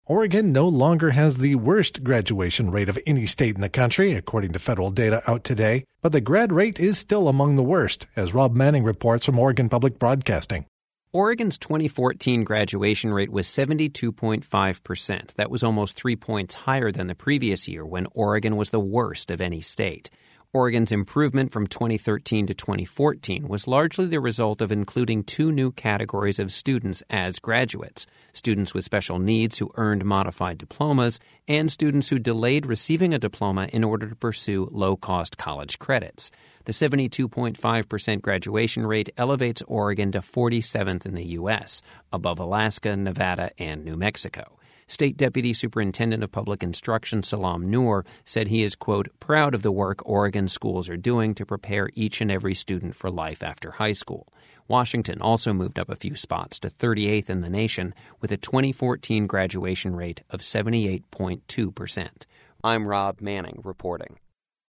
Oregon no longer has the worst graduation rate of any state in the country, according to federal data out today, but the grad rate is still among the worst, as Rob Manning reports from Oregon Public Broadcasting. Oregon's 2014 graduation rate was 72.5%. That was almost 3 points higher than the previous year when Oregon was the worst of any state. Oregon's improvement from 2013 to 2014 was largely the result of including two new categories of students as graduates: students with special needs who earned modified diplomas, and students who delayed receiving a diploma in order to pursue low-cost college credits. The 72.5% graduation rate elevates Oregon to 47th in the U.S., above Alaska, Nevada, and New Mexico. State Deputy Superintendent of Public Instruction Salam Noor said he is, quote, proud of the work Oregon schools are doing to prepare each and every student for life after high school. Washington also moved up a few spots to 38th in the nation with a 2014 graduation rate of 78.2%. I'm Rob Manning reporting.